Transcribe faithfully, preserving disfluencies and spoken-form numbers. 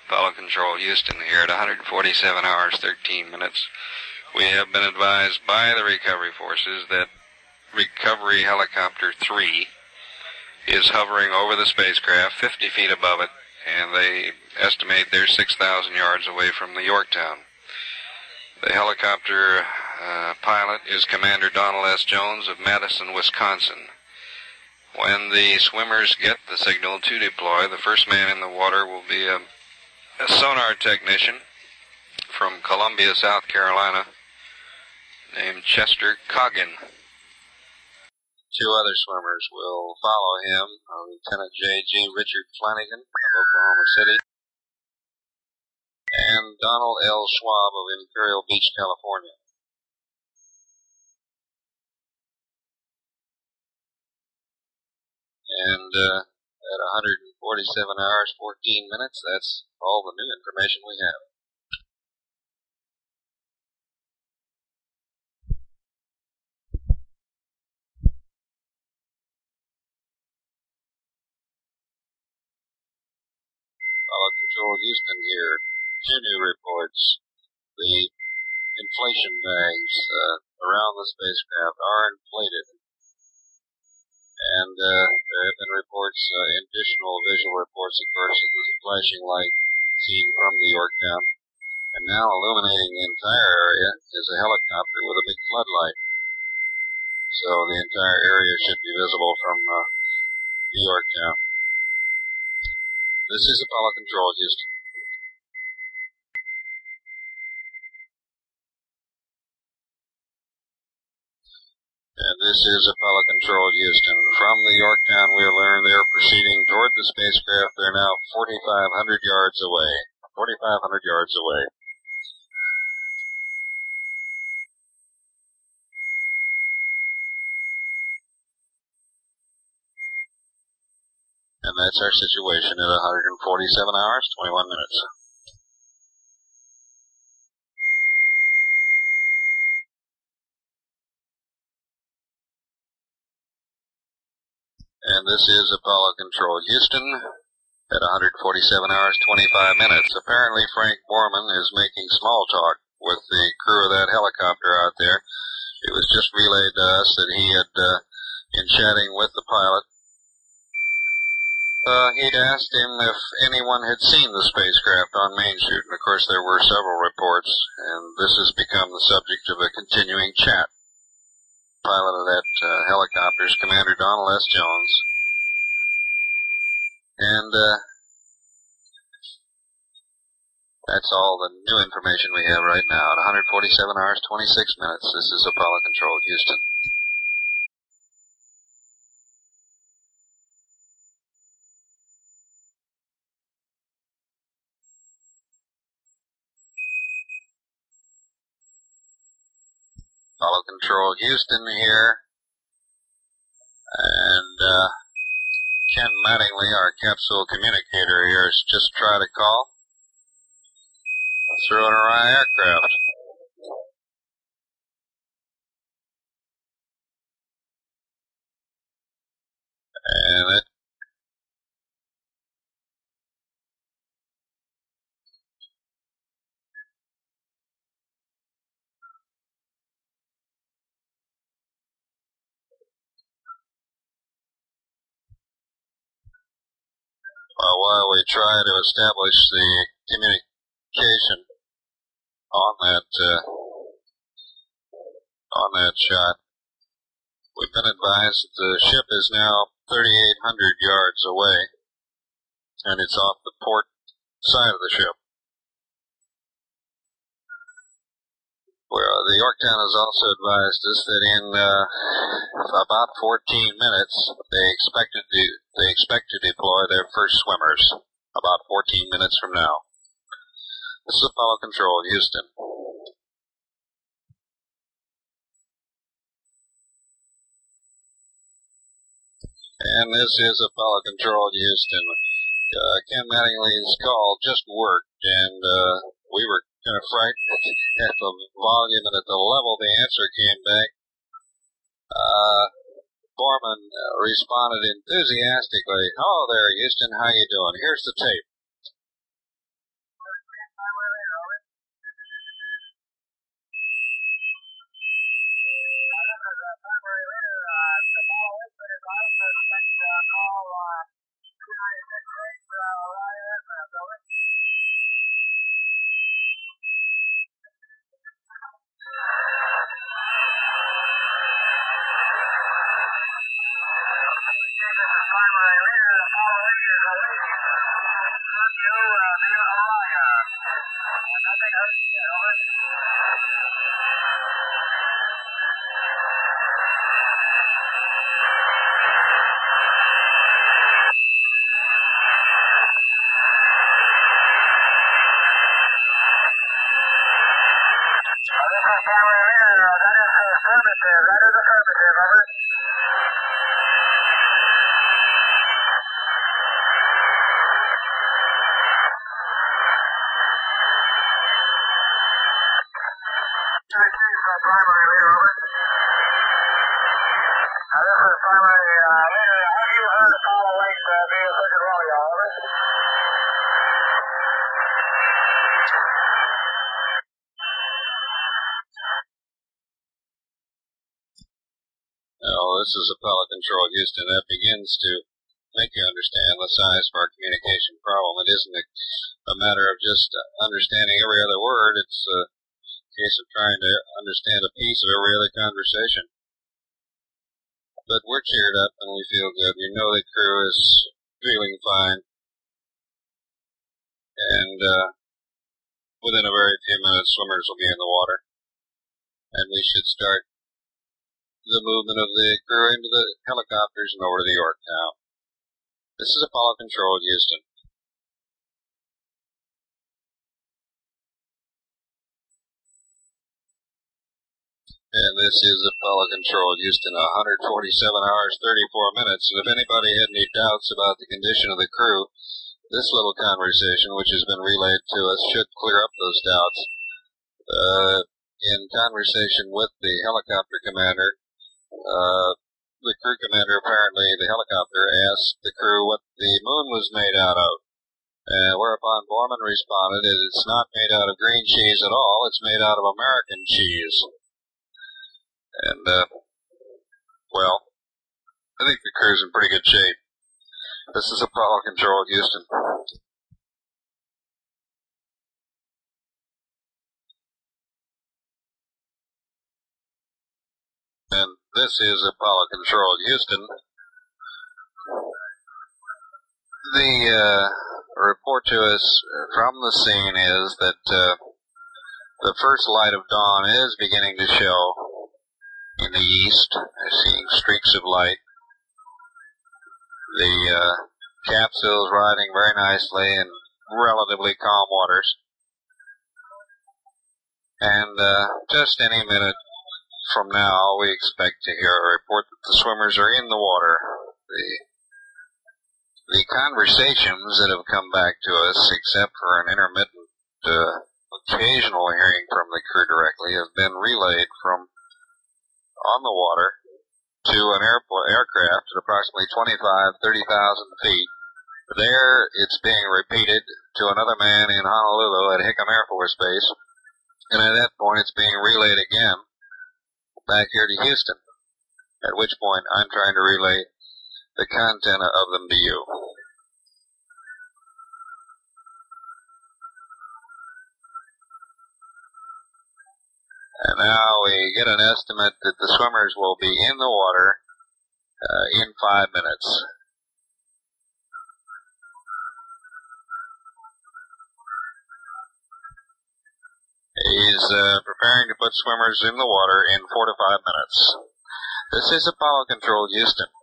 Apollo Control Houston here at one forty-seven hours, thirteen minutes. We have been advised by the recovery forces that Recovery Helicopter three is hovering over the spacecraft, fifty feet above it, and they estimate they're six thousand yards away from the Yorktown. The helicopter uh, pilot is Commander Donald S. Jones of Madison, Wisconsin. When the swimmers get the signal to deploy, the first man in the water will be a, a sonar technician from Columbia, South Carolina, named Chester Coggin. Two other swimmers will follow him, Lieutenant J G. Richard Flanagan of Oklahoma City, and Donald L. Schwab of Imperial Beach, California. And uh, at one forty-seven hours, fourteen minutes, that's all the new information we have. Apollo Control Houston here. Two new reports. The inflation bags uh, around the spacecraft are inflated. And uh, there have been reports, uh, additional visual reports, of course, of the flashing light seen from the Yorktown. And now illuminating the entire area is a helicopter with a big floodlight. So the entire area should be visible from uh, the Yorktown. This is Apollo Control Houston. And this is Apollo Control Houston. From the Yorktown, we learn they're proceeding toward the spacecraft. They're now forty-five hundred yards away. forty-five hundred yards away. And that's our situation at one forty-seven hours, twenty-one minutes. And this is Apollo Control Houston at one forty-seven hours, twenty-five minutes. Apparently Frank Borman is making small talk with the crew of that helicopter out there. It was just relayed to us that he had, uh, in chatting with the pilot, uh, he'd asked him if anyone had seen the spacecraft on Main Chute. And of course there were several reports, and this has become the subject of a continuing chat. Pilot of that uh, helicopter is Commander Donald S. Jones. And uh, that's all the new information we have right now at one forty-seven hours, twenty-six minutes. This is Apollo Control Houston. Apollo Control Houston here. And uh, Ken Mattingly, our capsule communicator here, has just tried to call through an Orion aircraft. And it uh, while we try to establish the communication on that uh, on that shot, we've been advised that the ship is now thirty-eight hundred yards away, and it's off the port side of the ship. Well, the Yorktown has also advised us that in uh, about fourteen minutes, they expected to they expect to deploy their first swimmers. About fourteen minutes from now. This is Apollo Control, Houston. And this is Apollo Control, Houston. Uh, Ken Mattingly's call just worked, and uh, we were kind of frightened at the volume and at the level the answer came back. Uh, Borman uh, responded enthusiastically, "Hello there, Houston, how you doing? Here's the tape." uh, via Orion. Nothing heard yet, over. Uh, this is primary radar. Uh, that is affirmative. That is affirmative, over. Primary leader, over. Uh, this is primary uh, leader. Have you heard Apollo eight uh, via Circuit Romeo, over? Well, this is Apollo Control Houston. That begins to make you understand the size of our communication problem. It isn't a, a matter of just understanding every other word. It's a case of trying to understand a piece of every other conversation. But we're cheered up and we feel good. We know the crew is feeling fine. And uh, within a very few minutes, swimmers will be in the water. And we should start the movement of the crew into the helicopters and over to the Yorktown. This is Apollo Control, Houston. And this is Apollo Control, Houston, one hundred forty-seven hours, thirty-four minutes. And if anybody had any doubts about the condition of the crew, this little conversation, which has been relayed to us, should clear up those doubts. Uh, in conversation with the helicopter commander, Uh, the crew commander, apparently the helicopter, asked the crew what the moon was made out of. Uh, whereupon Borman responded, it's not made out of green cheese at all, it's made out of American cheese. And, uh, well, I think the crew's in pretty good shape. This is Apollo Control, Houston. And this is Apollo Control, Houston. The uh, report to us from the scene is that uh, the first light of dawn is beginning to show in the east. I'm seeing streaks of light. The uh, capsule is riding very nicely in relatively calm waters. And uh, just any minute from now, we expect to hear a report that the swimmers are in the water. The The conversations that have come back to us, except for an intermittent, uh, occasional hearing from the crew directly, have been relayed from on the water to an airport, aircraft at approximately twenty-five, thirty thousand feet. There, it's being repeated to another man in Honolulu at Hickam Air Force Base, and at that point, it's being relayed again back here to Houston, at which point I'm trying to relay the content of them to you. And now we get an estimate that the swimmers will be in the water uh, in five minutes. He's uh, preparing to put swimmers in the water in four to five minutes. This is Apollo Control, Houston.